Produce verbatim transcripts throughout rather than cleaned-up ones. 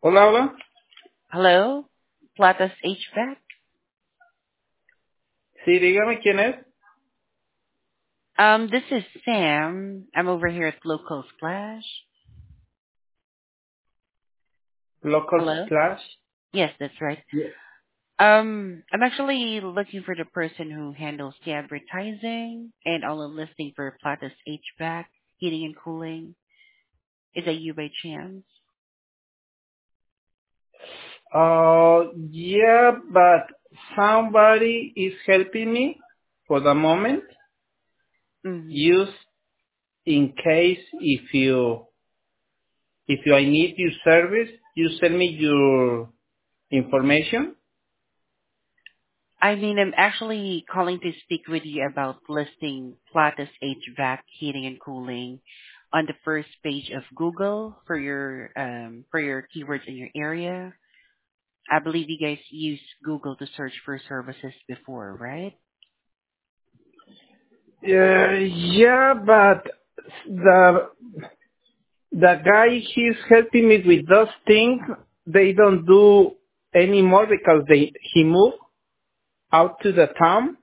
Hola, hola. Hello, Platas H V A C. Sí, dígame quién es. Um, this is Sam. I'm over here at Local Splash. Local Hello? Splash. Yes, that's right. Yeah. Um, I'm actually looking for the person who handles the advertising and all the listing for Platas H V A C, heating and cooling. Is that you by chance? Uh, yeah, but somebody is helping me for the moment. Mm-hmm. Use in case if you if you I need your service, you send me your information. I mean, I'm actually calling to speak with you about listing Platas H V A C heating and cooling on the first page of Google for your um, for your keywords in your area. I believe you guys used Google to search for services before, right? Uh, yeah, but the the guy he's helping me with those things, they don't do anymore because they he moved out to the town.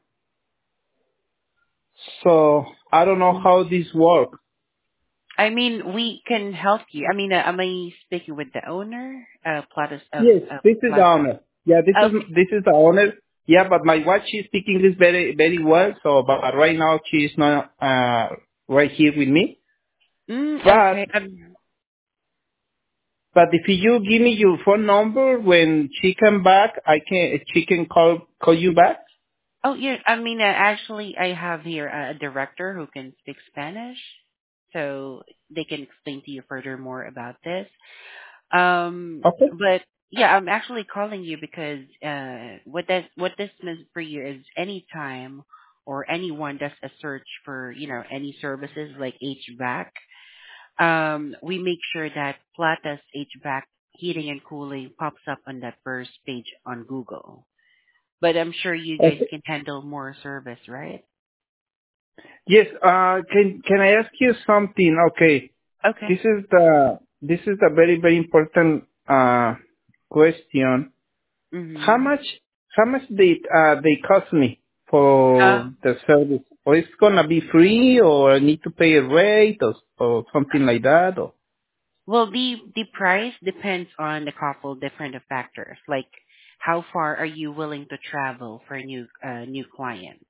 So I don't know Mhm. how this works. I mean, we can help you. I mean, uh, am I speaking with the owner, uh, Platas of Yes, uh, this is the Plat? owner. Yeah, this is Okay. this is the owner. Yeah, but my wife she speaks English very very well. So, but right now she is not uh, right here with me. Mm, But okay. Um, but if you give me your phone number when she come back, I can she can call call you back. oh, yeah. I mean, uh, actually, I have here a director who can speak Spanish, so they can explain to you further more about this. Um, Okay. but yeah, I'm actually calling you because uh, what that what this means for you is anytime or anyone does a search for you know any services like H V A C, um, we make sure that Plata's H V A C heating and cooling pops up on that first page on Google. But I'm sure you guys Okay. can handle more service, right? Yes. Uh, can can I ask you something? Okay. Okay. This is the this is the very very important uh question. How Mm-hmm. much how much they uh they cost me Uh, for the service? Or it's gonna be free, or I need to pay a rate, or or something like that? Or Well, the the price depends on a couple different factors, like how far are you willing to travel for a new uh, new client?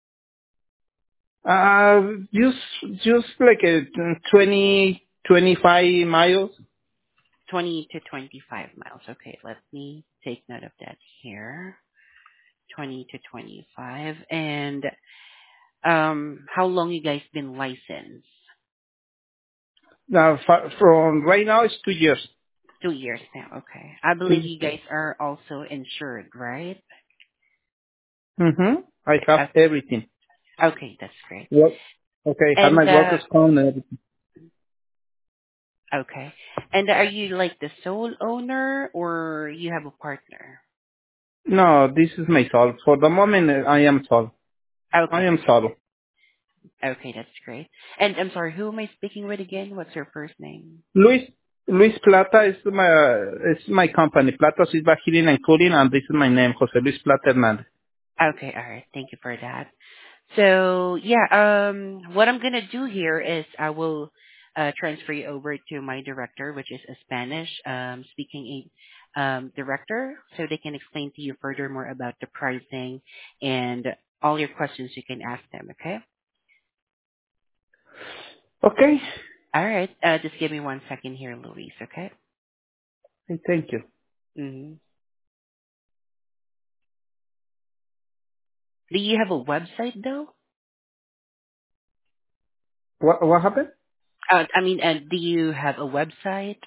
uh just just like a twenty twenty five miles. twenty to twenty-five miles. Okay, let me take note of that here. twenty to twenty-five. And um, how long you guys been licensed? Now fa- from right now it's two years. Two years now. Okay. I believe you guys are also insured, right? Mm-hmm. I have Uh, everything. okay, that's great. What? Okay, I have And my uh, workers' comp and everything. okay. And are you like the sole owner or you have a partner? No, this is my solo. For the moment, uh, I am solo. I Okay. am solo. Okay, that's great. And I'm sorry, who am I speaking with again? What's your first name? Luis Luis Plata is my is my company. Plata Silva Heating and Cooling, and this is my name, Jose Luis Plata Hernandez. Okay, all right. Thank you for that. So yeah, um, what I'm gonna do here is I will uh, transfer you over to my director, which is a Spanish um, speaking um, director, so they can explain to you further more about the pricing and all your questions you can ask them. Okay. Okay. All right. Uh, just give me one second here, Luis. Okay. Okay, thank you. hmm Do you have a website though? What what happened? Uh, I mean, uh, do you have a website?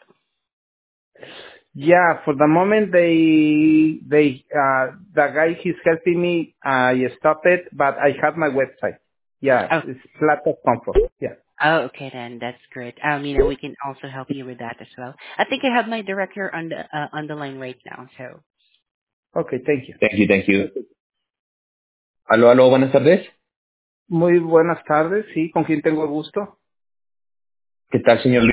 Yeah, for the moment they they uh the guy he's helping me uh stop it, but I have my website. Yeah, Oh, it's Plata Comfort. Yeah. oh, okay then. That's great. Um, you know, we can also help you with that as well. I think I have my director on the uh, on the line right now. So, Okay, thank you. Thank you, thank you. Aló, aló, buenas tardes. Muy buenas tardes. Sí, ¿con quién tengo el gusto? ¿Qué tal, señor